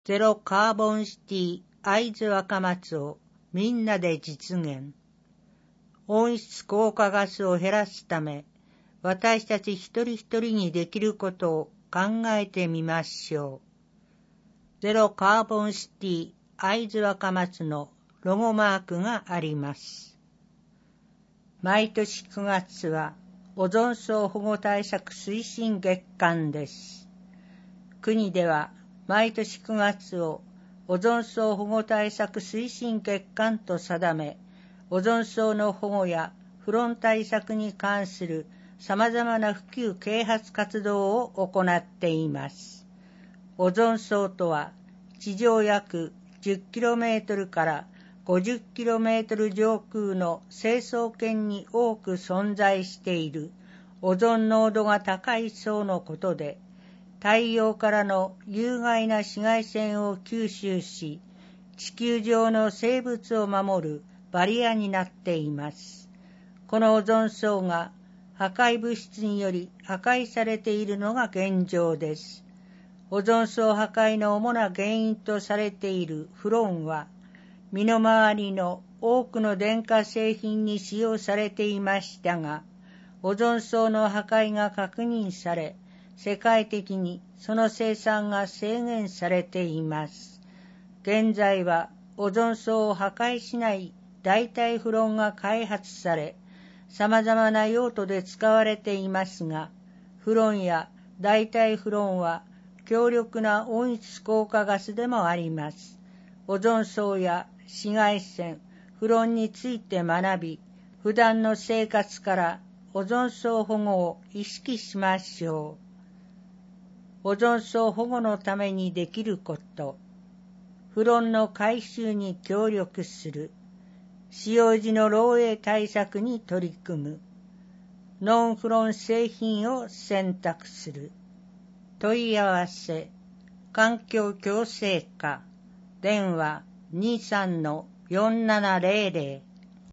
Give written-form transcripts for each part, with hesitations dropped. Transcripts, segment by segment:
ゼロカーボンシティ会津若松をみんなで実現。温室効果ガスを減らすため、私たち一人一人にできることを考えてみましょう。ゼロカーボンシティ会津若松のロゴマークがあります。毎年9月はオゾン層保護対策推進月間です。国では毎年9月をオゾン層保護対策推進月間と定め、オゾン層の保護やフロン対策に関する様々な普及啓発活動を行っています。オゾン層とは、地上約 10km から50km 上空の成層圏に多く存在しているオゾン濃度が高い層のことで、太陽からの有害な紫外線を吸収し、地球上の生物を守るバリアになっています。このオゾン層が破壊物質により破壊されているのが現状です。オゾン層破壊の主な原因とされているフロンは、身の回りの多くの電化製品に使用されていましたが、オゾン層の破壊が確認され、世界的にその生産が制限されています。現在はオゾン層を破壊しない代替フロンが開発され、様々な用途で使われていますが、フロンや代替フロンは強力な温室効果ガスでもあります。オゾン層や紫外線、フロンについて学び、普段の生活からオゾン層保護を意識しましょう。オゾン層保護のためにできること。フロンの回収に協力する。使用時の漏洩対策に取り組む。ノンフロン製品を選択する。問い合わせ。環境共生課。電話 23-4700。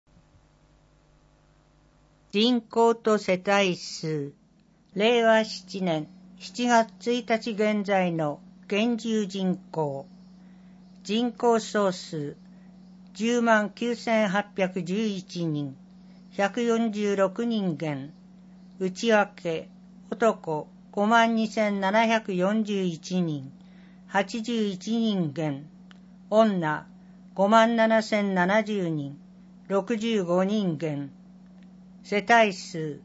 人口と世帯数。令和7年7月1日現在の現住人口。人口総数 109,811 人、146人減。内訳、男 52,741 人、81人減。女 57,070 人、65人減。世帯数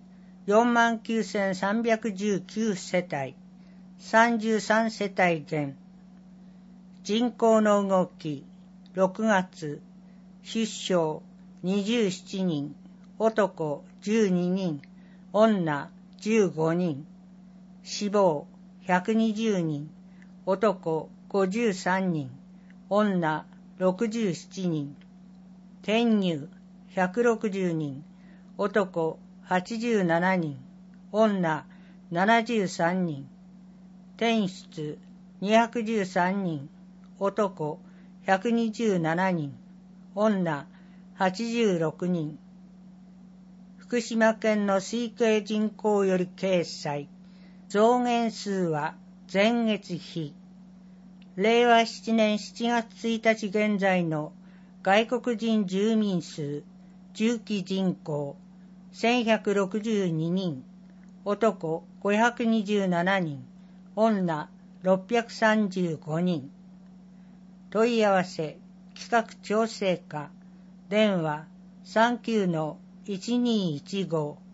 49,319 世帯、33世帯減。人口の動き、6月、出生27人、男12人、女15人。死亡120人、男53人、女67人。転入160人、男87人、女73人。転出213人、男127人、女86人。福島県の推計人口より掲載。増減数は前月比。令和7年7月1日現在の外国人住民数、住基人口1162人、男527人、女635人。問い合わせ、企画調整課、電話 39-1215